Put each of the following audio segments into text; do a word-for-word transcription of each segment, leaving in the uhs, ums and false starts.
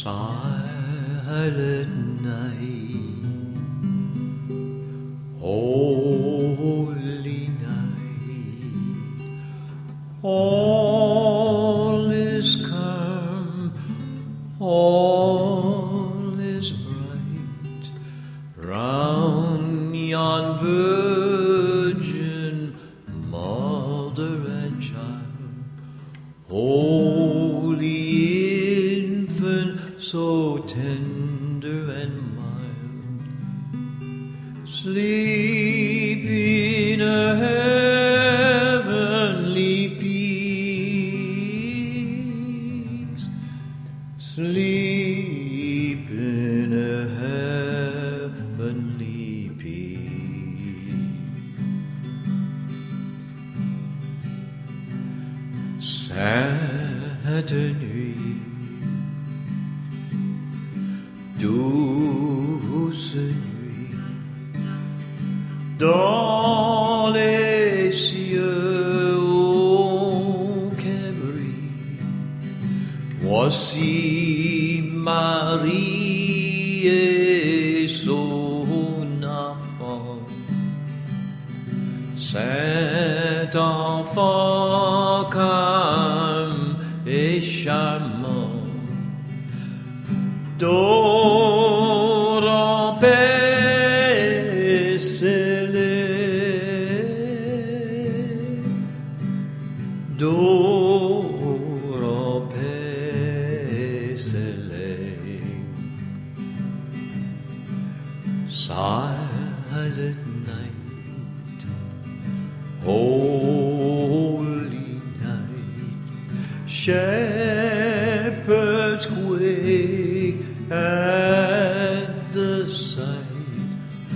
Silent night, holy night, all is calm, all is bright, round yon virgin mother and child, holy infant, so tender and mild, sleep in a heavenly peace, sleep in a heavenly peace. Saturday, douce nuit, dans les cieux aucun bruit, voici Marie et son enfant, cet enfant calme et charmant, dorant paix céleste, dorant paix céleste. Silent night, holy night, shepherds quake at the sight,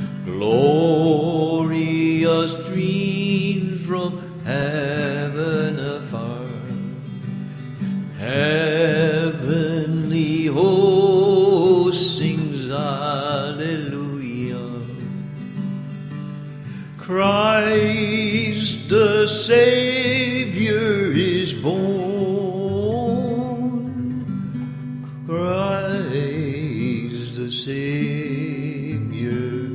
glorious dreams from heaven afar, heavenly host sings hallelujah, Christ the Savior is born, Christ the Savior